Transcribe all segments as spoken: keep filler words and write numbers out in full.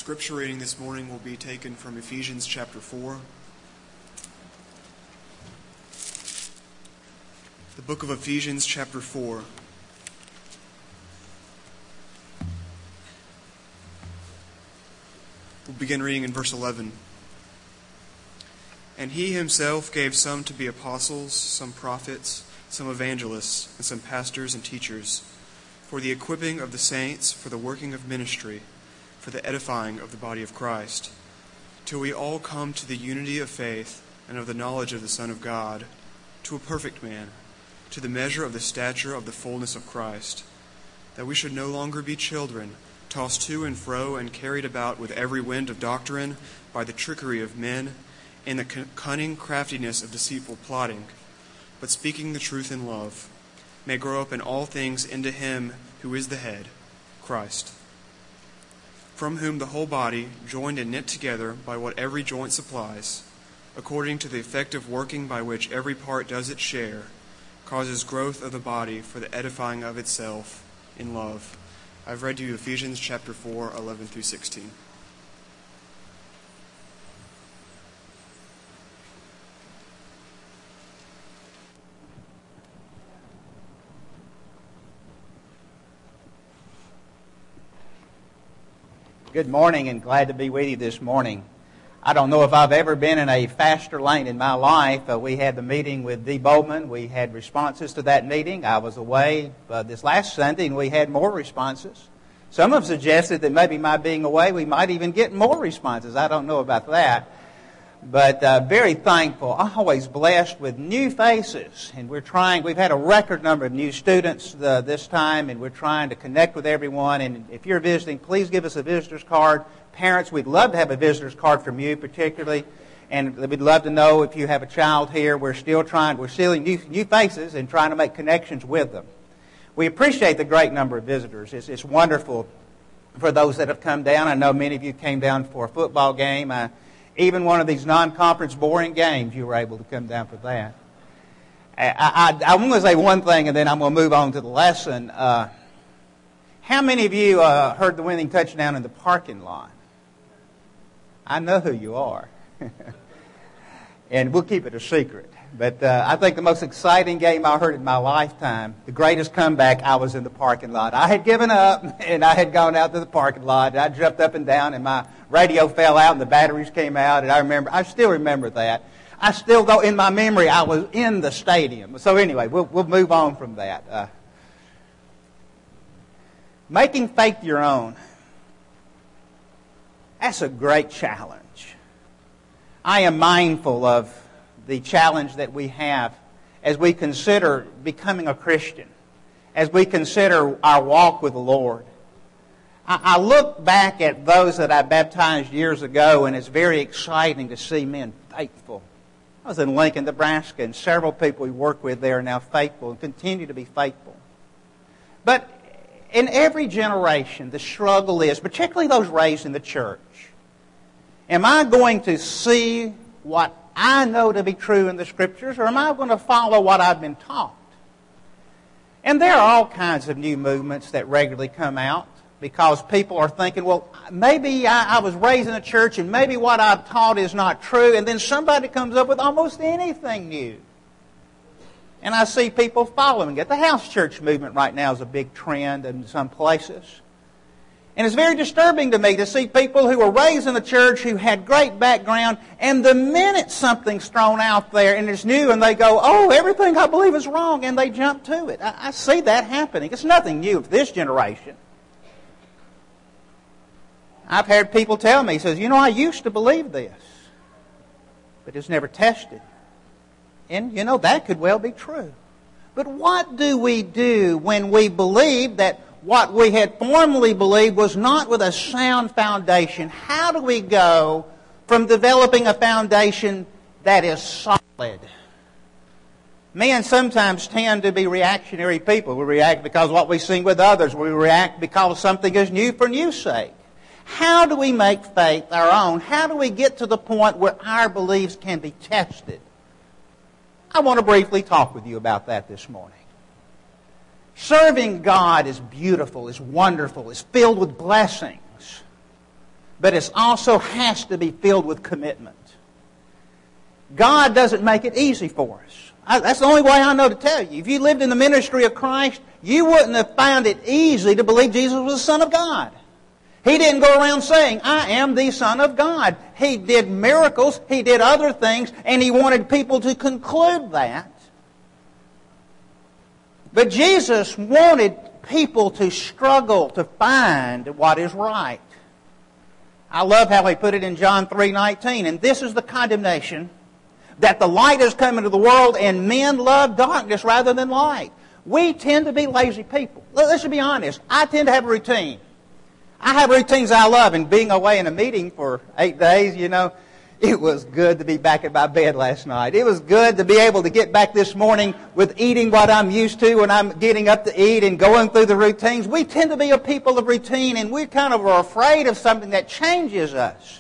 scripture reading this morning will be taken from Ephesians chapter four. The book of Ephesians chapter four. We'll begin reading in verse eleven. And he himself gave some to be apostles, some prophets, some evangelists, and some pastors and teachers, for the equipping of the saints, for the working of ministry, for the edifying of the body of Christ, till we all come to the unity of faith and of the knowledge of the Son of God, to a perfect man, to the measure of the stature of the fullness of Christ, that we should no longer be children, tossed to and fro and carried about with every wind of doctrine by the trickery of men and the cunning craftiness of deceitful plotting, but speaking the truth in love, may grow up in all things into him who is the head, Christ, from whom the whole body, joined and knit together by what every joint supplies, according to the effective working by which every part does its share, causes growth of the body for the edifying of itself in love. I've read to you Ephesians chapter four, eleven through sixteen. Good morning, and glad to be with you this morning. I don't know if I've ever been in a faster lane in my life. Uh, we had the meeting with Dee Bowman. We had responses to that meeting. I was away uh, this last Sunday, and we had more responses. Some have suggested that maybe my being away, we might even get more responses. I don't know about that. But uh, very thankful. I'm always blessed with new faces. And we're trying, we've had a record number of new students uh, this time, and we're trying to connect with everyone. And if you're visiting, please give us a visitor's card. Parents, we'd love to have a visitor's card from you particularly. And we'd love to know if you have a child here. We're still trying, we're seeing new, new faces and trying to make connections with them. We appreciate the great number of visitors. It's, it's wonderful for those that have come down. I know many of you came down for a football game. I, Even one of these non-conference boring games, you were able to come down for that. I, I, I'm going to say one thing, and then I'm going to move on to the lesson. Uh, how many of you uh, heard the winning touchdown in the parking lot? I know who you are. And we'll keep it a secret. But uh, I think the most exciting game I heard in my lifetime, the greatest comeback, I was in the parking lot. I had given up, and I had gone out to the parking lot, and I jumped up and down, and my radio fell out, and the batteries came out, and I remember, I still remember that. I still, though, in my memory, I was in the stadium. So anyway, we'll, we'll move on from that. Uh, making faith your own. That's a great challenge. I am mindful of the challenge that we have as we consider becoming a Christian, as we consider our walk with the Lord. I, I look back at those that I baptized years ago, and it's very exciting to see men faithful. I was in Lincoln, Nebraska, and several people we work with there are now faithful and continue to be faithful. But in every generation, the struggle is, particularly those raised in the church, am I going to see what I know to be true in the Scriptures, or am I going to follow what I've been taught? And there are all kinds of new movements that regularly come out because people are thinking, well, maybe I, I was raised in a church and maybe what I've taught is not true, and then somebody comes up with almost anything new. And I see people following it. The house church movement right now is a big trend in some places. And it's very disturbing to me to see people who were raised in the church who had great background, and the minute something's thrown out there and it's new and they go, oh, everything I believe is wrong, and they jump to it. I, I see that happening. It's nothing new for this generation. I've heard people tell me, he says, you know, I used to believe this, but it's never tested. And, you know, that could well be true. But what do we do when we believe that what we had formerly believed was not with a sound foundation? How do we go from developing a foundation that is solid? Men sometimes tend to be reactionary people. We react because of what we see with others. We react because something is new for new's sake. How do we make faith our own? How do we get to the point where our beliefs can be tested? I want to briefly talk with you about that this morning. Serving God is beautiful, is wonderful, is filled with blessings. but it also has to be filled with commitment. God doesn't make it easy for us. I, that's the only way I know to tell you. If you lived in the ministry of Christ, you wouldn't have found it easy to believe Jesus was the Son of God. He didn't go around saying, I am the Son of God. He did miracles, He did other things, and He wanted people to conclude that. But Jesus wanted people to struggle to find what is right. I love how He put it in John three nineteen. And this is the condemnation, that the light has come into the world, and men love darkness rather than light. We tend to be lazy people. Let's be honest. I tend to have a routine. I have routines I love, and being away in a meeting for eight days, you know, it was good to be back in my bed last night. It was good to be able to get back this morning with eating what I'm used to when I'm getting up to eat and going through the routines. We tend to be a people of routine, and we kind of are afraid of something that changes us.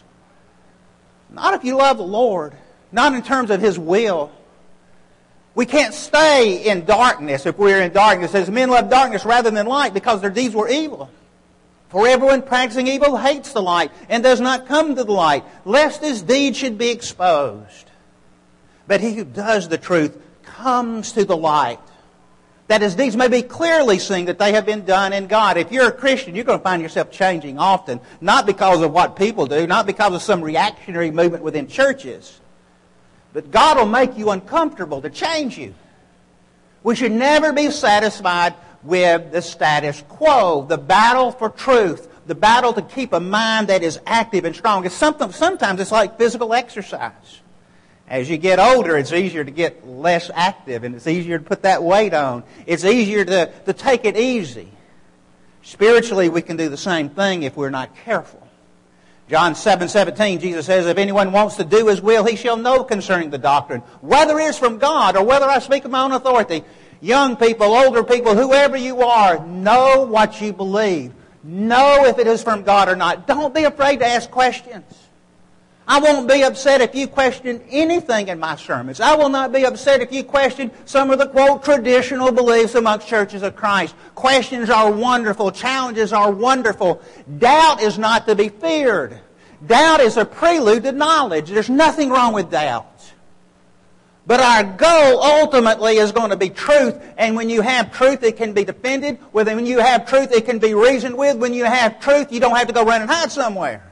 Not if you love the Lord. Not in terms of His will. We can't stay in darkness if we're in darkness. It says men love darkness rather than light because their deeds were evil. For everyone practicing evil hates the light and does not come to the light, lest his deeds should be exposed. But he who does the truth comes to the light, that his deeds may be clearly seen that they have been done in God. If you're a Christian, you're going to find yourself changing often, not because of what people do, not because of some reactionary movement within churches, but God will make you uncomfortable to change you. We should never be satisfied with the status quo. The battle for truth, the battle to keep a mind that is active and strong. It's something, sometimes it's like physical exercise. As you get older, it's easier to get less active, and it's easier to put that weight on. It's easier to, to take it easy. Spiritually, we can do the same thing if we're not careful. John seven seventeen, Jesus says, if anyone wants to do His will, he shall know concerning the doctrine, whether it is from God or whether I speak of my own authority. Young people, older people, whoever you are, know what you believe. Know if it is from God or not. Don't be afraid to ask questions. I won't be upset if you question anything in my sermons. I will not be upset if you question some of the, quote, traditional beliefs amongst churches of Christ. Questions are wonderful. Challenges are wonderful. Doubt is not to be feared. Doubt is a prelude to knowledge. There's nothing wrong with doubt. But our goal ultimately is going to be truth. And when you have truth, it can be defended. When you have truth, it can be reasoned with. When you have truth, you don't have to go run and hide somewhere.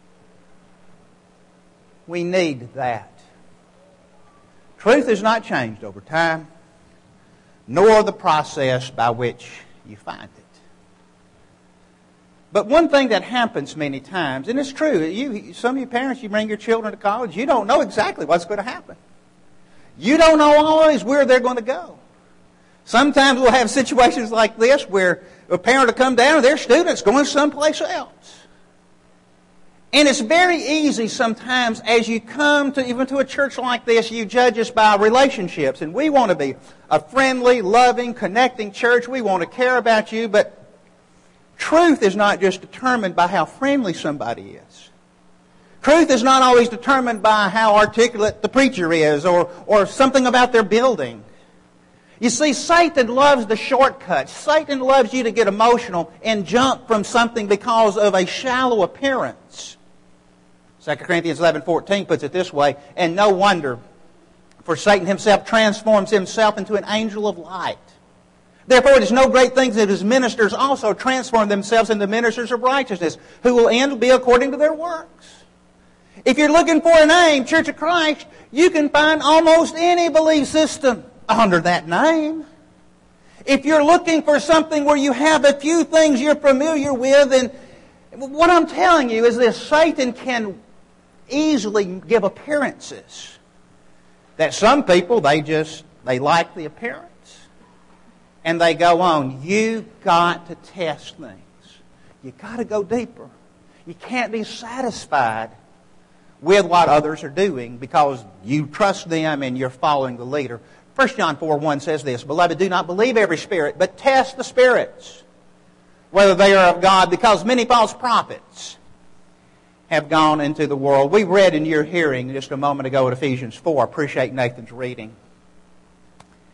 We need that. Truth is not changed over time, nor the process by which you find it. But one thing that happens many times, and it's true, you, some of you parents, you bring your children to college, you don't know exactly what's going to happen. You don't know always where they're going to go. Sometimes we'll have situations like this where a parent will come down and their student's going someplace else. And it's very easy sometimes as you come to even to a church like this, you judge us by relationships. And we want to be a friendly, loving, connecting church. We want to care about you. But truth is not just determined by how friendly somebody is. Truth is not always determined by how articulate the preacher is or, or something about their building. You see, Satan loves the shortcuts. Satan loves you to get emotional and jump from something because of a shallow appearance. Second Corinthians eleven fourteen puts it this way, and no wonder, for Satan himself transforms himself into an angel of light. Therefore it is no great thing that his ministers also transform themselves into ministers of righteousness, who will end be according to their works. If you're looking for a name, Church of Christ, you can find almost any belief system under that name. If you're looking for something where you have a few things you're familiar with, and what I'm telling you is this, Satan can easily give appearances. That some people, they just, they like the appearance. And they go on. You got to test things. You got to go deeper. You can't be satisfied with what others are doing because you trust them and you're following the leader. First John four one says this, Beloved, do not believe every spirit, but test the spirits, whether they are of God, because many false prophets have gone into the world. We read in your hearing just a moment ago at Ephesians four. I appreciate Nathan's reading.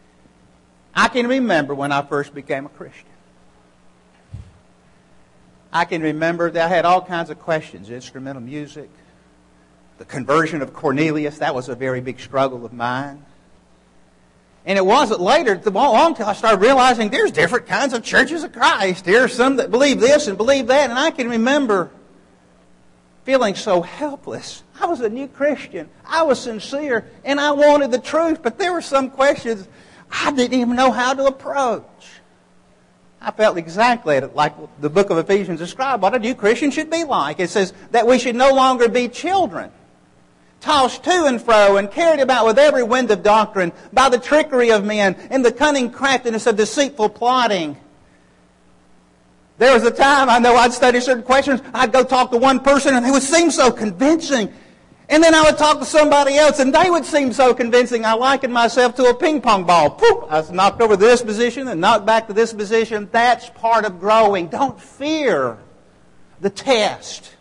I can remember when I first became a Christian. I can remember that I had all kinds of questions. Instrumental music, the conversion of Cornelius, that was a very big struggle of mine. And it wasn't later, long until I started realizing there's different kinds of churches of Christ. There's some that believe this and believe that. And I can remember feeling so helpless. I was a new Christian. I was sincere, and I wanted the truth. But there were some questions I didn't even know how to approach. I felt exactly like the book of Ephesians described what a new Christian should be like. It says that we should no longer be children, tossed to and fro and carried about with every wind of doctrine by the trickery of men and the cunning craftiness of deceitful plotting. There was a time, I know I'd study certain questions, I'd go talk to one person and they would seem so convincing. And then I would talk to somebody else and they would seem so convincing. I likened myself to a ping pong ball. Poof! I was knocked over to this position and knocked back to this position. That's part of growing. Don't fear the test.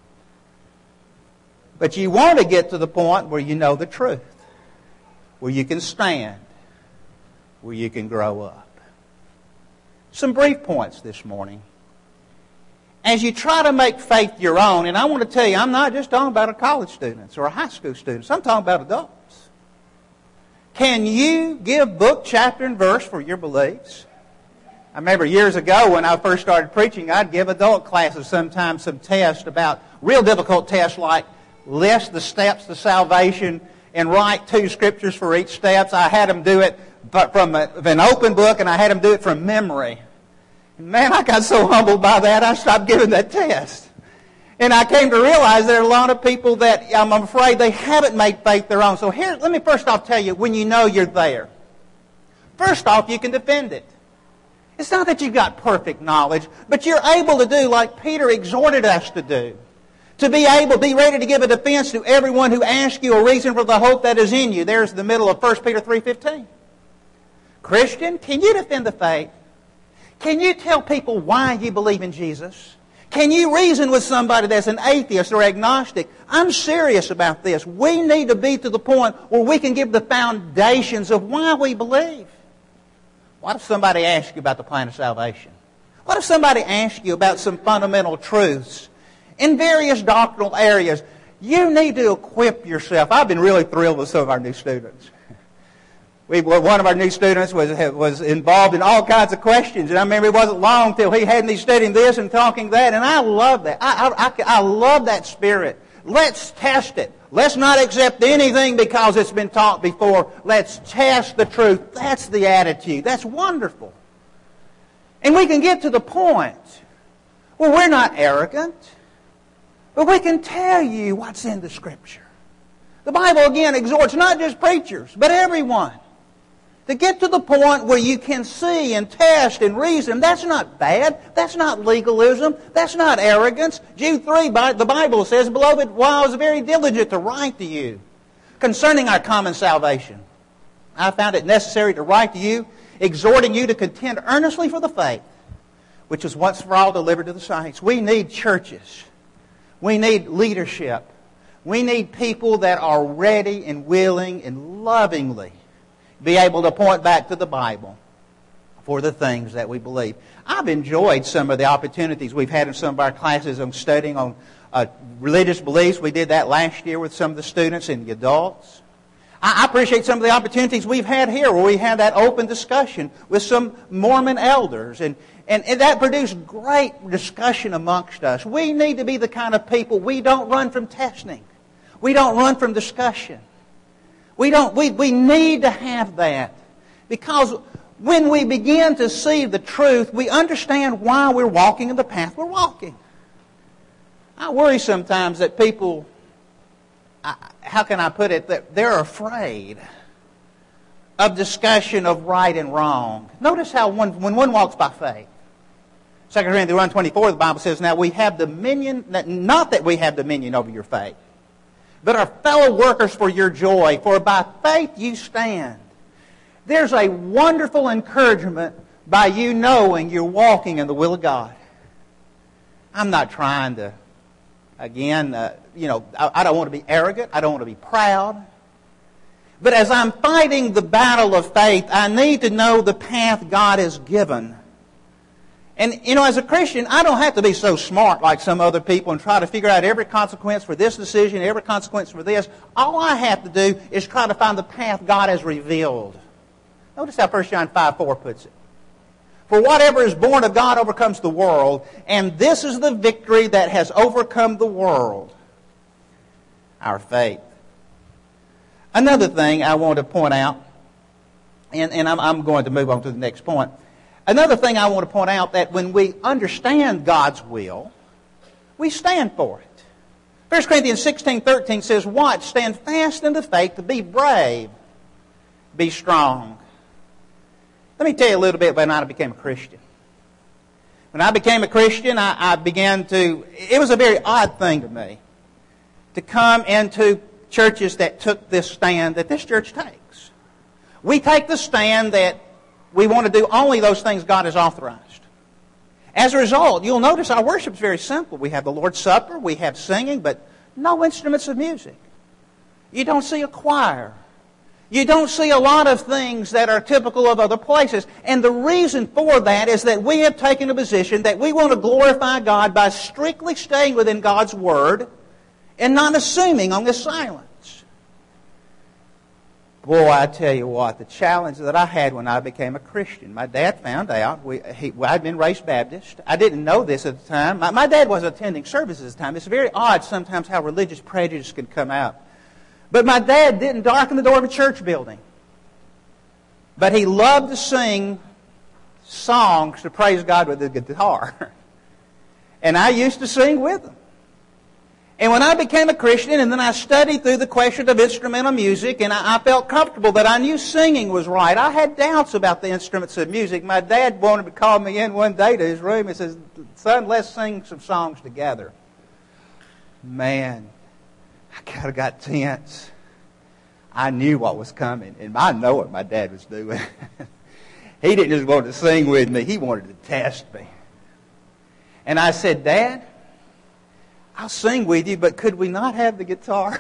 But you want to get to the point where you know the truth, where you can stand, where you can grow up. Some brief points this morning. As you try to make faith your own, and I want to tell you, I'm not just talking about a college students or a high school students. I'm talking about adults. Can you give book, chapter, and verse for your beliefs? I remember years ago when I first started preaching, I'd give adult classes sometimes some tests about real difficult tests like list the steps to salvation and write two scriptures for each steps. I had them do it but from a, an open book, and I had them do it from memory. Man, I got so humbled by that, I stopped giving that test. And I came to realize there are a lot of people that I'm afraid they haven't made faith their own. So here, let me first off tell you when you know you're there. First off, you can defend it. It's not that you've got perfect knowledge, but you're able to do like Peter exhorted us to do. To be able, be ready to give a defense to everyone who asks you a reason for the hope that is in you. There's the middle of First Peter three fifteen. Christian, can you defend the faith? Can you tell people why you believe in Jesus? Can you reason with somebody that's an atheist or agnostic? I'm serious about this. We need to be to the point where we can give the foundations of why we believe. What if somebody asks you about the plan of salvation? What if somebody asks you about some fundamental truths in various doctrinal areas? You need to equip yourself. I've been really thrilled with some of our new students. We, one of our new students was, was involved in all kinds of questions. And I remember it wasn't long until he had me studying this and talking that. And I love that. I, I, I, I love that spirit. Let's test it. Let's not accept anything because it's been taught before. Let's test the truth. That's the attitude. That's wonderful. And we can get to the point where we're not arrogant, but we can tell you what's in the Scripture. The Bible, again, exhorts not just preachers, but everyone to get to the point where you can see and test and reason. That's not bad. That's not legalism. That's not arrogance. Jude three, the Bible says, Beloved, while I was very diligent to write to you concerning our common salvation, I found it necessary to write to you, exhorting you to contend earnestly for the faith, which was once for all delivered to the saints. We need churches. We need leadership. We need people that are ready and willing and lovingly be able to point back to the Bible for the things that we believe. I've enjoyed some of the opportunities we've had in some of our classes on studying on uh, religious beliefs. We did that last year with some of the students and the adults. I appreciate some of the opportunities we've had here where we had that open discussion with some Mormon elders. And, and, and that produced great discussion amongst us. We need to be the kind of people, we don't run from testing. We don't run from discussion. We don't. We, we need to have that. Because when we begin to see the truth, we understand why we're walking in the path we're walking. I worry sometimes that people, how can I put it, that they're afraid of discussion of right and wrong. Notice how one, when one walks by faith, Second Corinthians one twenty-four, the Bible says, Now we have dominion, not that we have dominion over your faith, but are fellow workers for your joy, for by faith you stand. There's a wonderful encouragement by you knowing you're walking in the will of God. I'm not trying to, again, uh, you know, I, I don't want to be arrogant. I don't want to be proud. But as I'm fighting the battle of faith, I need to know the path God has given. And, you know, as a Christian, I don't have to be so smart like some other people and try to figure out every consequence for this decision, every consequence for this. All I have to do is try to find the path God has revealed. Notice how First John five four puts it. For whatever is born of God overcomes the world, and this is the victory that has overcome the world, our faith. Another thing I want to point out, and, and I'm, I'm going to move on to the next point. Another thing I want to point out, that when we understand God's will, we stand for it. First Corinthians sixteen thirteen says, watch, stand fast in the faith, to be brave, be strong. Let me tell you a little bit when I became a Christian. When I became a Christian, I, I began to, it was a very odd thing to me to come into churches that took this stand that this church takes. We take the stand that we want to do only those things God has authorized. As a result, you'll notice our worship is very simple. We have the Lord's Supper, we have singing, but no instruments of music. You don't see a choir. You don't see a lot of things that are typical of other places. And the reason for that is that we have taken a position that we want to glorify God by strictly staying within God's Word and not assuming on this silence. Boy, I tell you what, the challenge that I had when I became a Christian. My dad found out. We, he, well, I'd been raised Baptist. I didn't know this at the time. My, my dad wasn't attending services at the time. It's very odd sometimes how religious prejudice can come out. But my dad didn't darken the door of a church building. But he loved to sing songs to praise God with the guitar. And I used to sing with him. And when I became a Christian, and then I studied through the question of instrumental music, and I, I felt comfortable that I knew singing was right. I had doubts about the instruments of music. My dad wanted to call me in one day to his room and says, son, let's sing some songs together. Man, I kind of got tense. I knew what was coming, and I know what my dad was doing. He didn't just want to sing with me. He wanted to test me. And I said, Dad, I'll sing with you, but could we not have the guitar?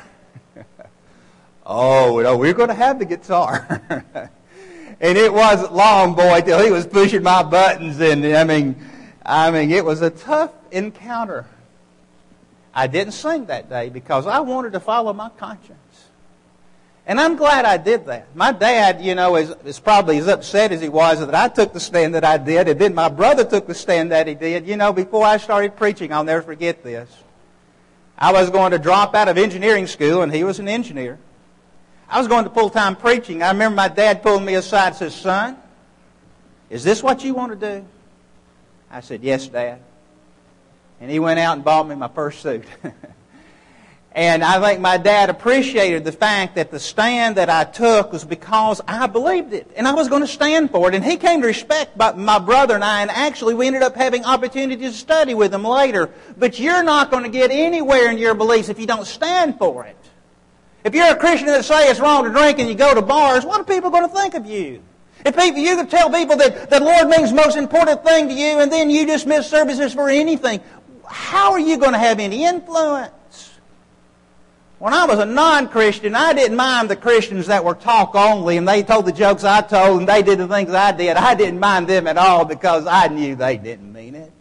Oh, no, we're going to have the guitar. And it wasn't long, boy, till he was pushing my buttons. And I mean, I mean, it was a tough encounter. I didn't sing that day because I wanted to follow my conscience. And I'm glad I did that. My dad, you know, is, is probably as upset as he was that I took the stand that I did. And then my brother took the stand that he did. You know, before I started preaching, I'll never forget this. I was going to drop out of engineering school, and he was an engineer. I was going to full-time preaching. I remember my dad pulling me aside and said, son, is this what you want to do? I said, yes, Dad. And he went out and bought me my first suit. And I think my dad appreciated the fact that the stand that I took was because I believed it. And I was going to stand for it. And he came to respect my brother and I. And actually, we ended up having opportunities to study with him later. But you're not going to get anywhere in your beliefs if you don't stand for it. If you're a Christian that say it's wrong to drink and you go to bars, what are people going to think of you? If people, you could tell people that the Lord means the most important thing to you and then you just miss services for anything, how are you going to have any influence? When I was a non-Christian, I didn't mind the Christians that were talk only and they told the jokes I told and they did the things I did. I didn't mind them at all because I knew they didn't mean it.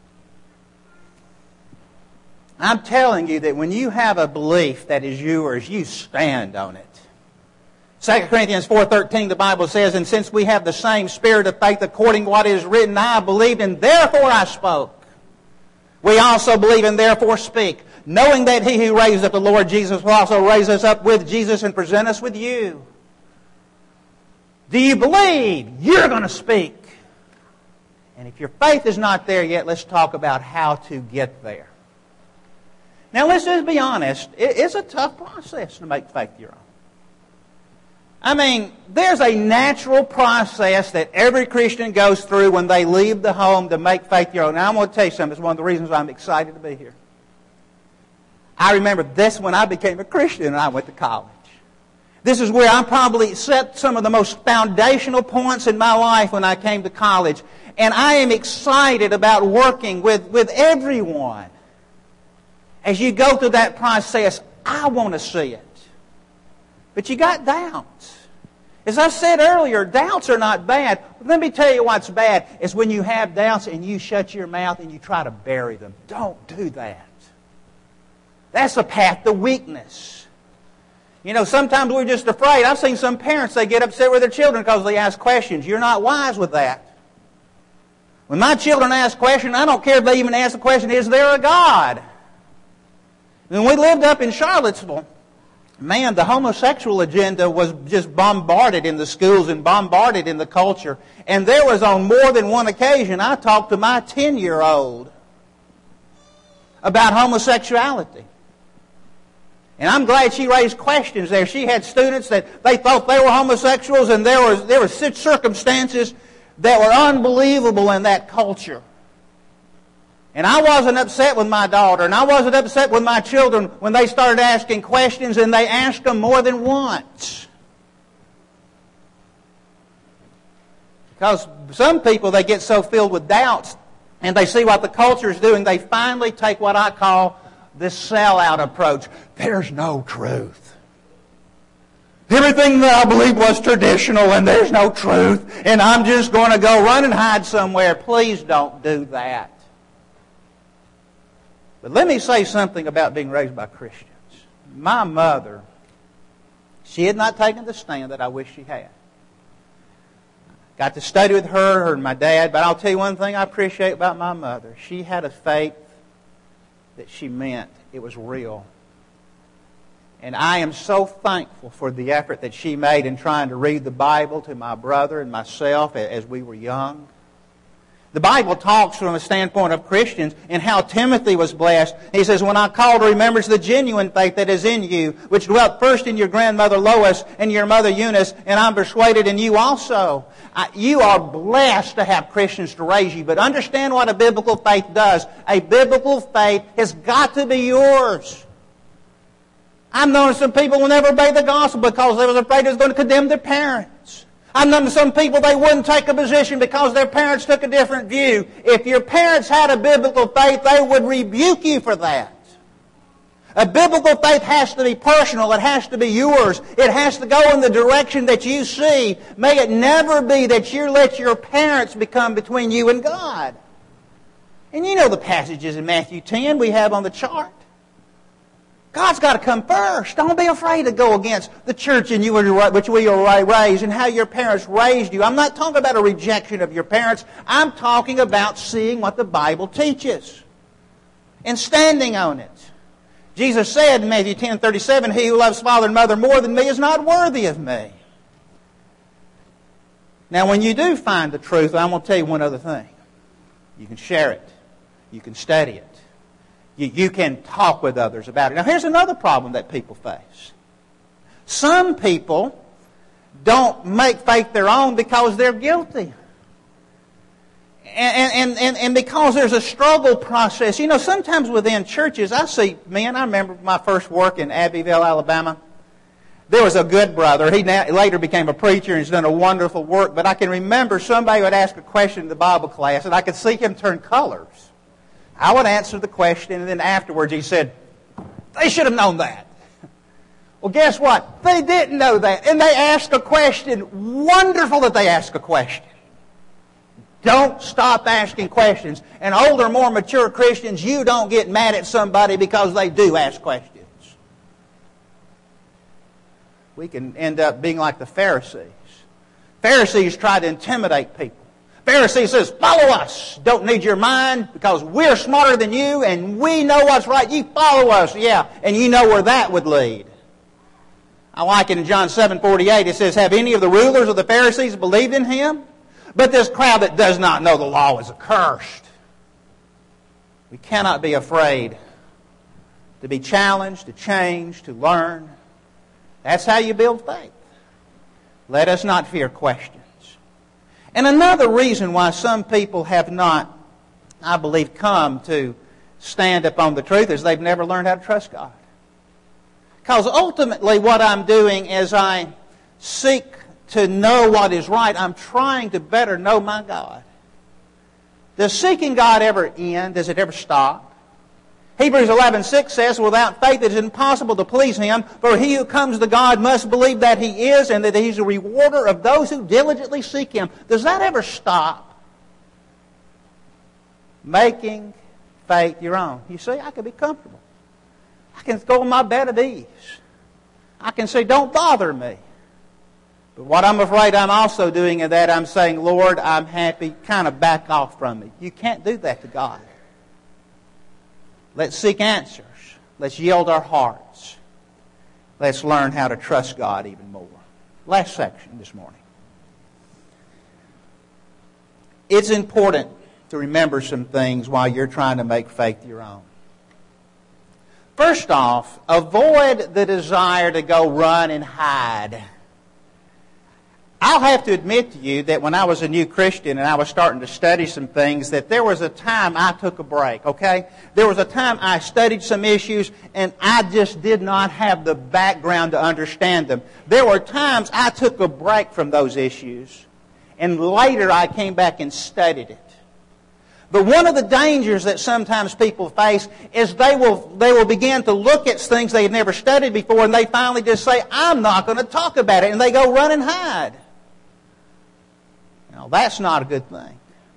I'm telling you that when you have a belief that is yours, you stand on it. Second Corinthians four thirteen, the Bible says, and since we have the same spirit of faith according to what is written, I believed and therefore I spoke. We also believe and therefore speak, knowing that He who raised up the Lord Jesus will also raise us up with Jesus and present us with you. Do you believe? You're going to speak. And if your faith is not there yet, let's talk about how to get there. Now, let's just be honest. It's a tough process to make faith your own. I mean, there's a natural process that every Christian goes through when they leave the home to make faith your own. Now, I'm going to tell you something. It's one of the reasons I'm excited to be here. I remember this when I became a Christian and I went to college. This is where I probably set some of the most foundational points in my life when I came to college. And I am excited about working with, with everyone. As you go through that process, I want to see it. But you got doubts. As I said earlier, doubts are not bad. Let me tell you what's bad. Is when you have doubts and you shut your mouth and you try to bury them. Don't do that. That's a path to weakness. You know, sometimes we're just afraid. I've seen some parents, they get upset with their children because they ask questions. You're not wise with that. When my children ask questions, I don't care if they even ask the question, is there a God? When we lived up in Charlottesville, man, the homosexual agenda was just bombarded in the schools and bombarded in the culture. And there was on more than one occasion I talked to my ten-year-old about homosexuality. And I'm glad she raised questions there. She had students that they thought they were homosexuals, and there was there were such circumstances that were unbelievable in that culture. And I wasn't upset with my daughter, and I wasn't upset with my children when they started asking questions, and they asked them more than once. Because some people, they get so filled with doubts, and they see what the culture is doing, they finally take what I call the sellout approach. There's no truth. Everything that I believe was traditional, and there's no truth, and I'm just going to go run and hide somewhere. Please don't do that. But let me say something about being raised by Christians. My mother, she had not taken the stand that I wish she had. Got to study with her, her and my dad, but I'll tell you one thing I appreciate about my mother. She had a faith that she meant. It was real. And I am so thankful for the effort that she made in trying to read the Bible to my brother and myself as we were young. The Bible talks from a standpoint of Christians and how Timothy was blessed. He says, when I call to remembrance the genuine faith that is in you, which dwelt first in your grandmother Lois and your mother Eunice, and I'm persuaded in you also. I, you are blessed to have Christians to raise you. But understand what a biblical faith does. A biblical faith has got to be yours. I've known some people will never obey the gospel because they was afraid it was going to condemn their parents. I've known some people they wouldn't take a position because their parents took a different view. If your parents had a biblical faith, they would rebuke you for that. A biblical faith has to be personal. It has to be yours. It has to go in the direction that you see. May it never be that you let your parents become between you and God. And you know the passages in Matthew ten we have on the chart. God's got to come first. Don't be afraid to go against the church in you which we were raised and how your parents raised you. I'm not talking about a rejection of your parents. I'm talking about seeing what the Bible teaches and standing on it. Jesus said in Matthew ten thirty-seven, he who loves father and mother more than me is not worthy of me. Now when you do find the truth, I'm going to tell you one other thing. You can share it. You can study it. You, you can talk with others about it. Now here's another problem that people face. Some people don't make faith their own because they're guilty. And, and, and, and because there's a struggle process. You know, sometimes within churches, I see men, I remember my first work in Abbeville, Alabama. There was a good brother. He now, later became a preacher and has done a wonderful work. But I can remember somebody would ask a question in the Bible class and I could see him turn colors. I would answer the question, and then afterwards he said, they should have known that. Well, guess what? They didn't know that. And they asked a question. Wonderful that they asked a question. Don't stop asking questions. And older, more mature Christians, you don't get mad at somebody because they do ask questions. We can end up being like the Pharisees. Pharisees try to intimidate people. Pharisee says, follow us. Don't need your mind because we're smarter than you and we know what's right. You follow us. Yeah, and you know where that would lead. I like it in John seven forty-eight. It says, have any of the rulers of the Pharisees believed in him? But this crowd that does not know the law is accursed. We cannot be afraid to be challenged, to change, to learn. That's how you build faith. Let us not fear questions. And another reason why some people have not, I believe, come to stand upon the truth is they've never learned how to trust God. Because ultimately what I'm doing as I seek to know what is right, I'm trying to better know my God. Does seeking God ever end? Does it ever stop? Hebrews eleven six says, without faith it is impossible to please Him, for he who comes to God must believe that He is, and that He's a rewarder of those who diligently seek Him. Does that ever stop? Making faith your own. You see, I can be comfortable. I can go on my bed of ease. I can say, don't bother me. But what I'm afraid I'm also doing is that I'm saying, Lord, I'm happy, kind of back off from me. You can't do that to God. Let's seek answers. Let's yield our hearts. Let's learn how to trust God even more. Last section this morning. It's important to remember some things while you're trying to make faith your own. First off, avoid the desire to go run and hide. I'll have to admit to you that when I was a new Christian and I was starting to study some things, that there was a time I took a break, okay? There was a time I studied some issues and I just did not have the background to understand them. There were times I took a break from those issues and later I came back and studied it. But one of the dangers that sometimes people face is they will, they will begin to look at things they had never studied before and they finally just say, I'm not going to talk about it, and they go run and hide. Now, that's not a good thing.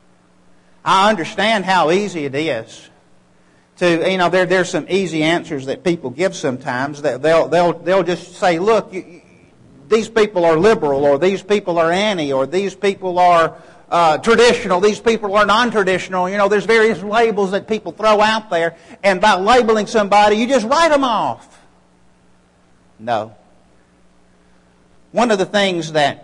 I understand how easy it is to, you know, there, there's some easy answers that people give sometimes. That they'll, they'll, they'll just say, look, you, these people are liberal, or these people are anti, or these people are uh, traditional, these people are non-traditional. You know, there's various labels that people throw out there, and by labeling somebody, you just write them off. No. One of the things that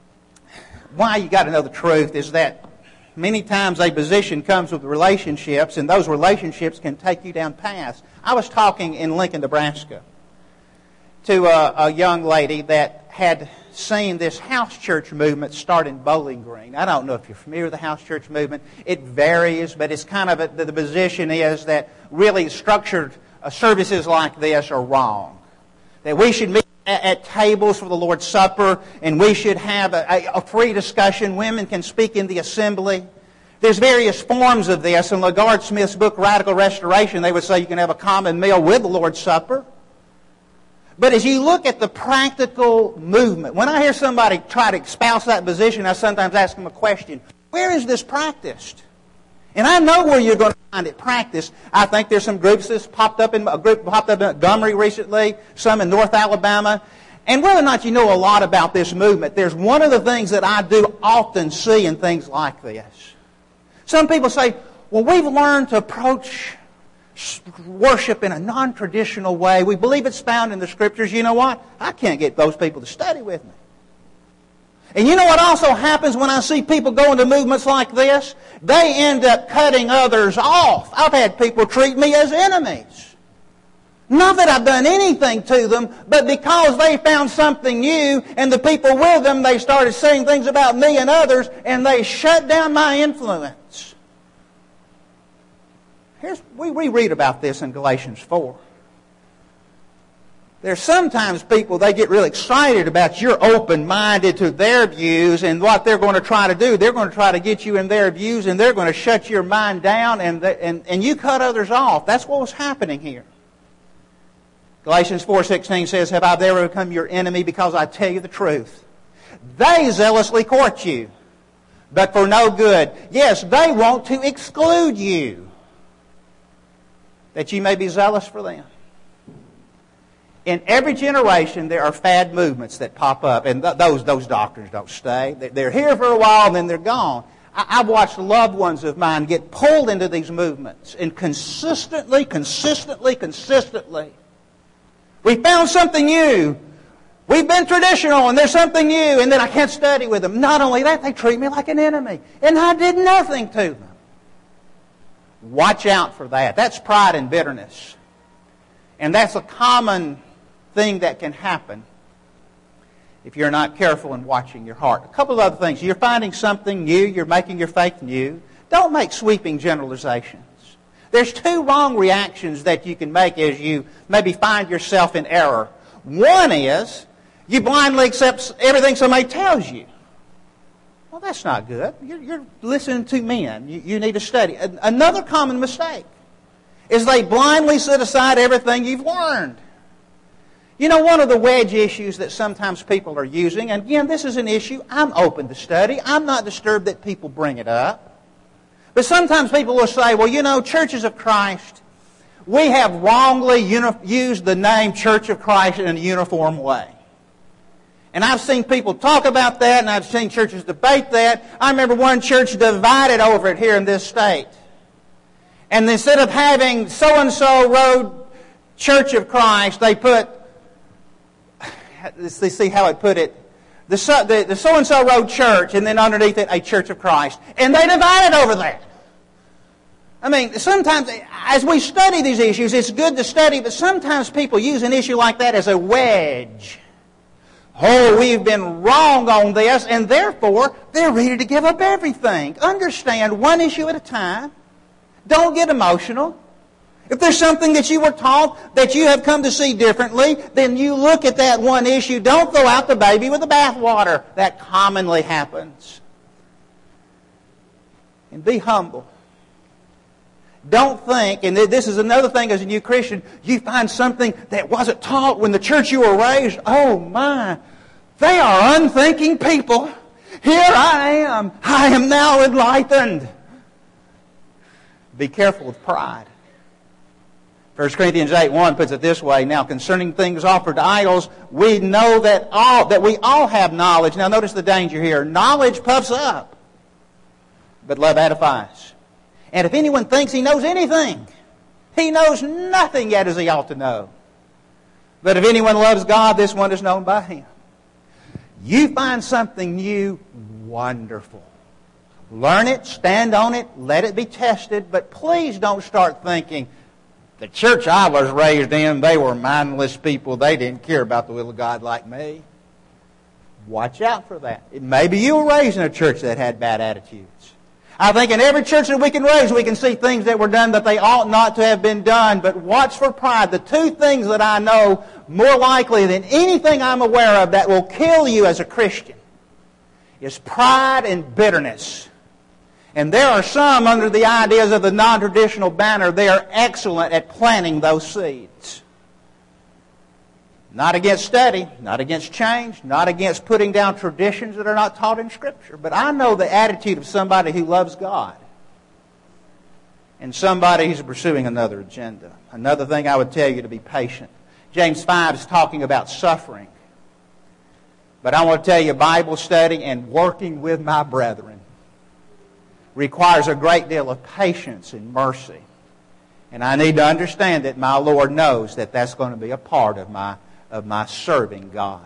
why you got to know the truth is that many times a position comes with relationships, and those relationships can take you down paths. I was talking in Lincoln, Nebraska, to a, a young lady that had seen this house church movement start in Bowling Green. I don't know if you're familiar with the house church movement. It varies, but it's kind of a, the, the position is that really structured uh, services like this are wrong. That we should meet at tables for the Lord's Supper, and we should have a, a free discussion. Women can speak in the assembly. There's various forms of this. In LaGard Smith's book, Radical Restoration, they would say you can have a common meal with the Lord's Supper. But as you look at the practical movement, when I hear somebody try to espouse that position, I sometimes ask them a question. Where is this practiced? And I know where you're going to find it practiced. I think there's some groups that's popped up in a group popped up in Montgomery recently, some in North Alabama. And whether or not you know a lot about this movement, there's one of the things that I do often see in things like this. Some people say, well, we've learned to approach worship in a non-traditional way. We believe it's found in the Scriptures. You know what? I can't get those people to study with me. And you know what also happens when I see people go into movements like this? They end up cutting others off. I've had people treat me as enemies. Not that I've done anything to them, but because they found something new and the people with them, they started saying things about me and others, and they shut down my influence. Here's, we, we read about this in Galatians four. There's sometimes people, they get really excited about you're open-minded to their views and what they're going to try to do. They're going to try to get you in their views, and they're going to shut your mind down, and, they, and, and you cut others off. That's what was happening here. Galatians four sixteen says, have I ever become your enemy because I tell you the truth? They zealously court you, but for no good. Yes, they want to exclude you, that you may be zealous for them. In every generation, there are fad movements that pop up, and th- those those doctrines don't stay. They're here for a while, and then they're gone. I- I've watched loved ones of mine get pulled into these movements, and consistently, consistently, consistently, we found something new. We've been traditional, and there's something new, and then I can't study with them. Not only that, they treat me like an enemy, and I did nothing to them. Watch out for that. That's pride and bitterness. And that's a common thing that can happen if you're not careful in watching your heart. A couple of other things. You're finding something new. You're making your faith new. Don't make sweeping generalizations. There's two wrong reactions that you can make as you maybe find yourself in error. One is you blindly accept everything somebody tells you. Well, that's not good. You're, you're listening to men. You, you need to study. Another common mistake is they blindly set aside everything you've learned. You know, one of the wedge issues that sometimes people are using, and again, this is an issue I'm open to study. I'm not disturbed that people bring it up. But sometimes people will say, well, you know, churches of Christ, we have wrongly uni- used the name Church of Christ in a uniform way. And I've seen people talk about that, and I've seen churches debate that. I remember one church divided over it here in this state. And instead of having so-and-so road Church of Christ, they put, let's see how it put it, the, so, the, the so-and-so road church, and then underneath it, a Church of Christ. And they divided over that. I mean, sometimes, as we study these issues, it's good to study, but sometimes people use an issue like that as a wedge. Oh, we've been wrong on this, and therefore, they're ready to give up everything. Understand one issue at a time. Don't get emotional. If there's something that you were taught that you have come to see differently, then you look at that one issue. Don't throw out the baby with the bathwater. That commonly happens. And be humble. Don't think, and this is another thing as a new Christian, you find something that wasn't taught when the church you were raised. Oh my, they are unthinking people. Here I am. I am now enlightened. Be careful with pride. First Corinthians eight one puts it this way, now concerning things offered to idols, we know that all that we all have knowledge. Now notice the danger here. Knowledge puffs up, but love edifies. And if anyone thinks he knows anything, he knows nothing yet as he ought to know. But if anyone loves God, this one is known by him. You find something new, wonderful. Learn it, stand on it, let it be tested, but please don't start thinking, the church I was raised in, they were mindless people. They didn't care about the will of God like me. Watch out for that. Maybe you were raised in a church that had bad attitudes. I think in every church that we can raise, we can see things that were done that they ought not to have been done. But watch for pride. The two things that I know more likely than anything I'm aware of that will kill you as a Christian is pride and bitterness. And there are some under the ideas of the non-traditional banner, they are excellent at planting those seeds. Not against study, not against change, not against putting down traditions that are not taught in Scripture. But I know the attitude of somebody who loves God and somebody who's pursuing another agenda. Another thing I would tell you to be patient. James five is talking about suffering. But I want to tell you, Bible study and working with my brethren requires a great deal of patience and mercy. And I need to understand that my Lord knows that that's going to be a part of my of my serving God.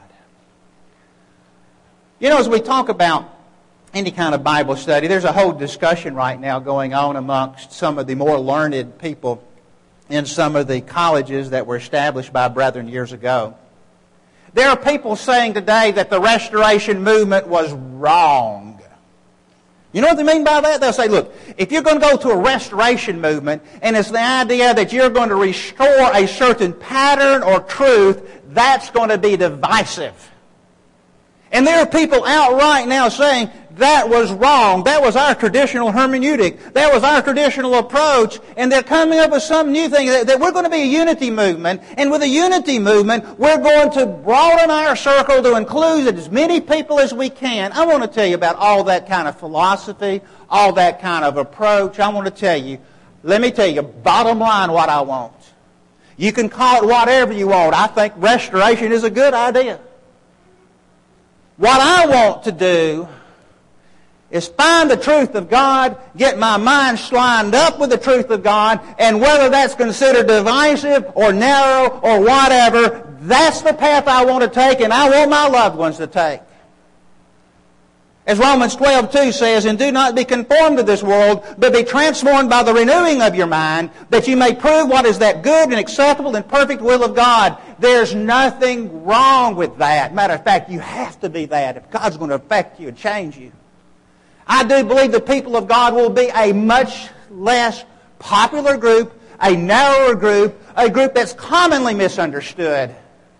You know, as we talk about any kind of Bible study, there's a whole discussion right now going on amongst some of the more learned people in some of the colleges that were established by brethren years ago. There are people saying today that the Restoration movement was wrong. You know what they mean by that? They'll say, look, if you're going to go to a restoration movement and it's the idea that you're going to restore a certain pattern or truth, that's going to be divisive. And there are people out right now saying, that was wrong. That was our traditional hermeneutic. That was our traditional approach. And they're coming up with some new thing, that, that we're going to be a unity movement. And with a unity movement, we're going to broaden our circle to include as many people as we can. I want to tell you about all that kind of philosophy, all that kind of approach. I want to tell you, let me tell you, bottom line what I want. You can call it whatever you want. I think restoration is a good idea. What I want to do is find the truth of God, get my mind lined up with the truth of God, and whether that's considered divisive or narrow or whatever, that's the path I want to take and I want my loved ones to take. As Romans twelve two says, and do not be conformed to this world, but be transformed by the renewing of your mind, that you may prove what is that good and acceptable and perfect will of God. There's nothing wrong with that. Matter of fact, you have to be that if God's going to affect you and change you. I do believe the people of God will be a much less popular group, a narrower group, a group that's commonly misunderstood.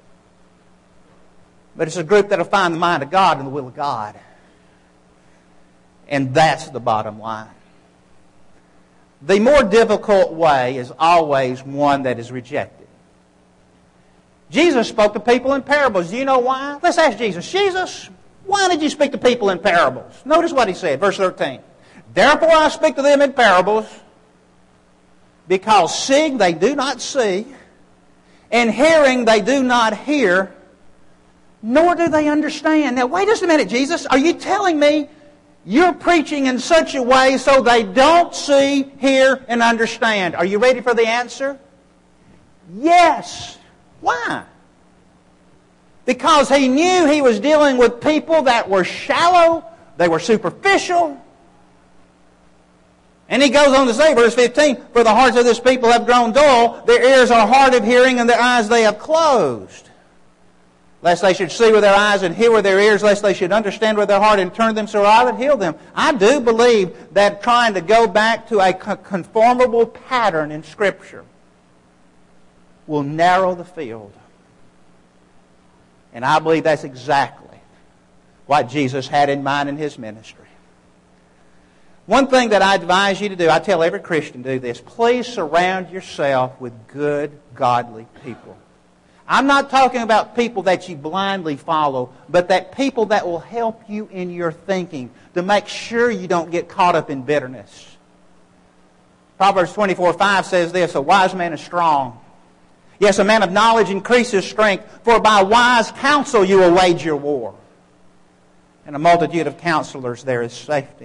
But it's a group that will find the mind of God and the will of God. And that's the bottom line. the more difficult way is always one that is rejected. Jesus spoke to people in parables. Do you know why? Let's ask Jesus. Jesus, why did you speak to people in parables? Notice what he said, verse thirteen. Therefore I speak to them in parables, because seeing they do not see, and hearing they do not hear, nor do they understand. Now wait just a minute, Jesus. Are you telling me you're preaching in such a way so they don't see, hear, and understand? Are you ready for the answer? Yes. Why? Because he knew he was dealing with people that were shallow, they were superficial. And he goes on to say, verse fifteen, for the hearts of this people have grown dull, their ears are hard of hearing, and their eyes they have closed. Lest they should see with their eyes and hear with their ears, lest they should understand with their heart and turn them so I would heal them. I do believe that trying to go back to a conformable pattern in Scripture will narrow the field. And I believe that's exactly what Jesus had in mind in His ministry. One thing that I advise you to do, I tell every Christian to do this, please surround yourself with good, godly people. I'm not talking about people that you blindly follow, but that people that will help you in your thinking to make sure you don't get caught up in bitterness. Proverbs twenty-four five says this, a wise man is strong. Yes, a man of knowledge increases strength, for by wise counsel you will wage your war. In a multitude of counselors there is safety.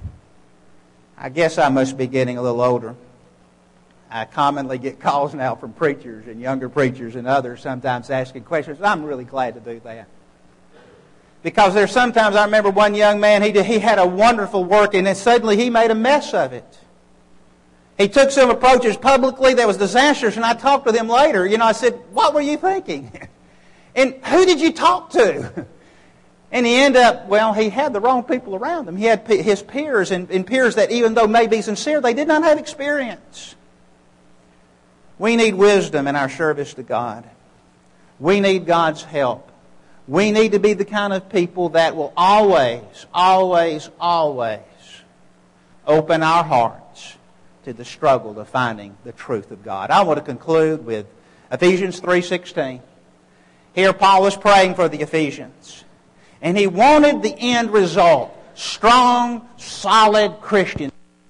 I guess I must be getting a little older. I commonly get calls now from preachers and younger preachers and others sometimes asking questions. I'm really glad to do that. Because there's sometimes, I remember one young man, he, did, he had a wonderful work and then suddenly he made a mess of it. He took some approaches publicly that was disastrous, and I talked with him later. You know, I said, what were you thinking? And who did you talk to? And he ended up, well, he had the wrong people around him. He had his peers, and, and peers that even though may be sincere, they did not have experience. We need wisdom in our service to God. We need God's help. We need to be the kind of people that will always, always, always open our hearts to the struggle of finding the truth of God. I want to conclude with Ephesians three sixteen. Here Paul was praying for the Ephesians. And he wanted the end result. Strong, solid Christians.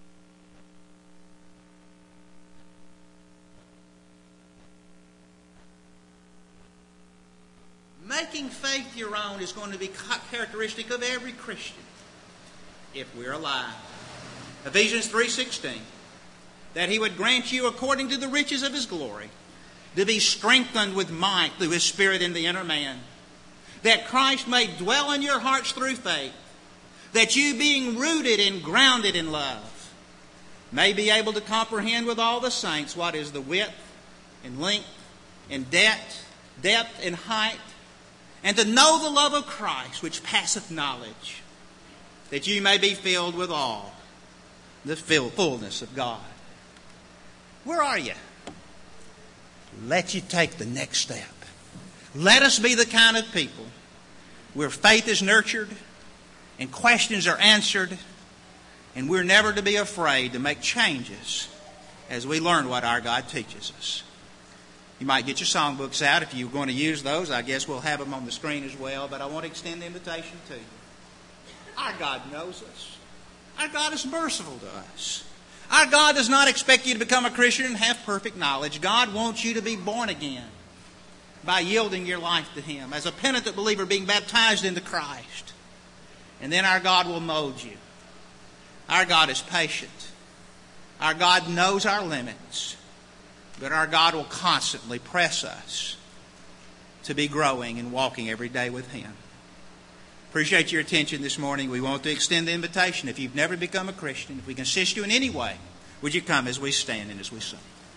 Making faith your own is going to be characteristic of every Christian if we're alive. Ephesians three sixteen. That He would grant you according to the riches of His glory to be strengthened with might through His Spirit in the inner man. That Christ may dwell in your hearts through faith. That you, being rooted and grounded in love, may be able to comprehend with all the saints what is the width and length and depth, depth and height, and to know the love of Christ which passeth knowledge, that you may be filled with all the fullness of God. Where are you? Let you take the next step. Let us be the kind of people where faith is nurtured and questions are answered, and we're never to be afraid to make changes as we learn what our God teaches us. You might get your songbooks out. If you're going to use those, I guess we'll have them on the screen as well. But I want to extend the invitation to you. Our God knows us. Our God is merciful to us. Our God does not expect you to become a Christian and have perfect knowledge. God wants you to be born again by yielding your life to Him. As a penitent believer, being baptized into Christ. And then our God will mold you. Our God is patient. Our God knows our limits. But our God will constantly press us to be growing and walking every day with Him. Appreciate your attention this morning. We want to extend the invitation. If you've never become a Christian, if we can assist you in any way, would you come as we stand and as we sing?